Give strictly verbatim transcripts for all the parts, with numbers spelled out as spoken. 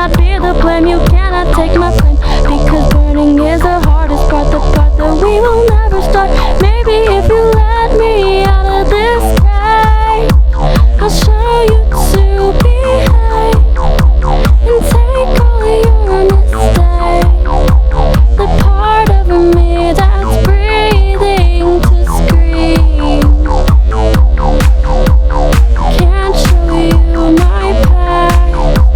cannot be the blame. You cannot take my flame, because burning is the hardest part, the part that we will never start. Maybe if you let me out of this cage, I'll show you to behave and take all your mistakes. The part of me that's breathing to scream. Can't show you my path.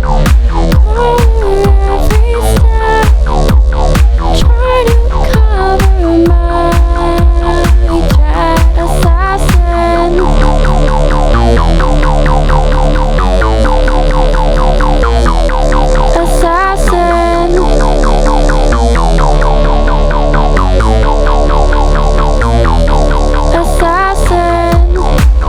Over every step, try to cover my tracks. Assassin. Assassin. Assassin.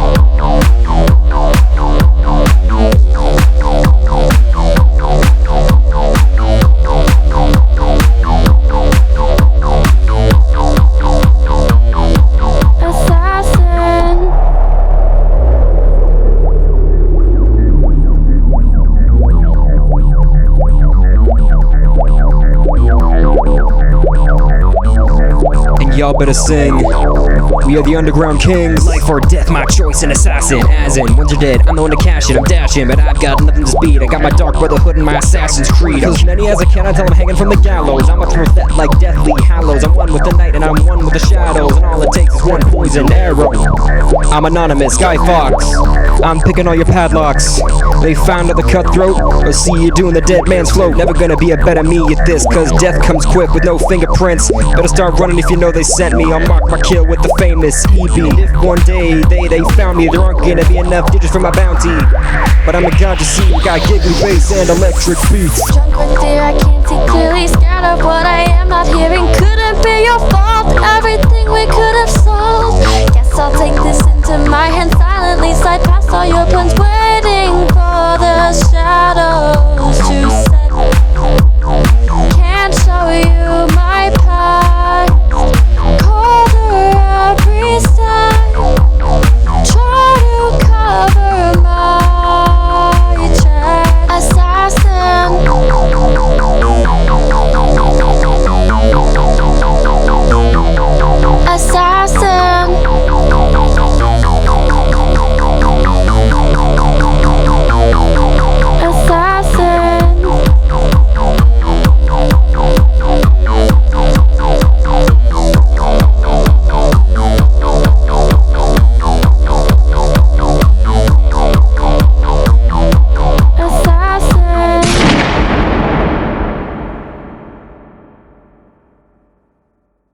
Assassin. And y'all better sing. We are the underground kings. Life or death, my choice, an assassin. As in, once you're dead, I'm the one to cash it. I'm dashing, but I've got nothing to speed. I got my dark brotherhood and my assassin's creed. Cause many as I can, I tell them hanging from the gallows. I'm a throw that like deathly hallows. I'm one with the night and I'm one with the shadows. And all it takes is one poison arrow. I'm anonymous, Guy Fawkes. I'm picking all your padlocks. They found out the cutthroat, or see you doing the dead man's float. Never gonna be a better me at this, cause death comes quick with no fingerprints. Better start running if you know they sent me. I'll mark my kill with the famous E B. If one day they, they found me, there aren't gonna be enough digits for my bounty. But I'm a god to see, got giggly bass and electric beats. Drunk with dear, I can't see clearly. Scared of what I am not hearing. Couldn't be your fault. Everything